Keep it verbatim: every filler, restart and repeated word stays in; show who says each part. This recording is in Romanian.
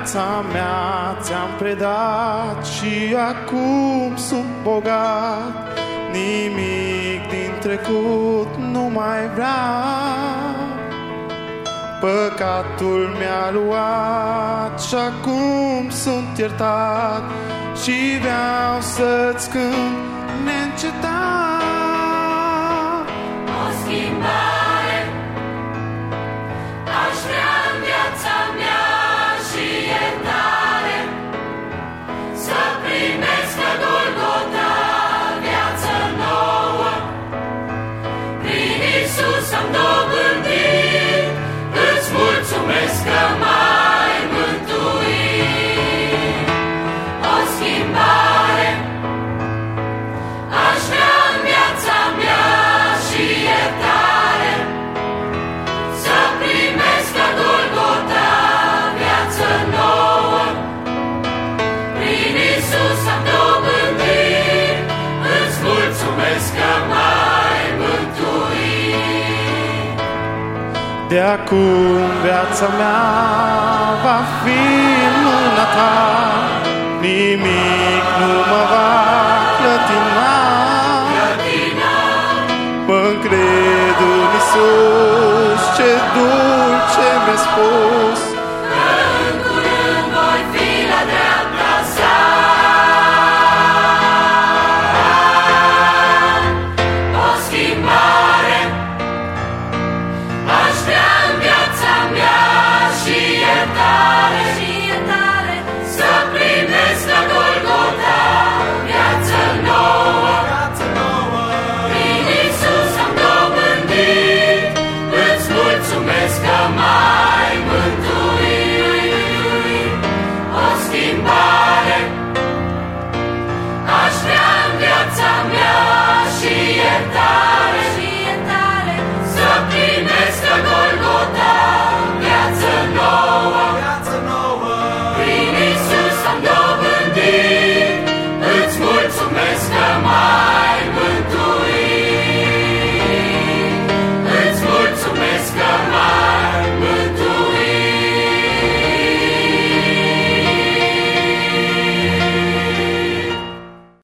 Speaker 1: viața mea ți-am predat și acum sunt bogat. Nimic din trecut nu mai vreau. Păcatul mi-a luat și acum sunt iertat și vreau să-ți cânt neîncetat.
Speaker 2: O schimbare aș vrea în viața mea și iertare, să primesc la Golgota viață nouă. Prin Iisus am dobândit, îți mulțumesc că m-ai mântuit. O schimbare aș vrea în viața mea și iertare, să primesc la Golgota viață nouă. Prin Iisus am dobândit, îți mulțumesc că m-ai mântuit.
Speaker 1: De acum viața mea va fi în mâna ta, nimic nu mă va clătina. Mă-ncred în Iisus, ce dulce mi-a spus.
Speaker 2: În curând voi fi la dreapta sa. O schimbare aș vrea în viața mea și iertare, și iertare, să primesc la Golgota viață nouă. Prin Iisus am dobândit, îți mulțumesc că m-ai mântuit. O schimbare aș vrea în viața mea și iertare, și iertare, să primesc la Golgota viață nouă. Prin Iisus am dobândit,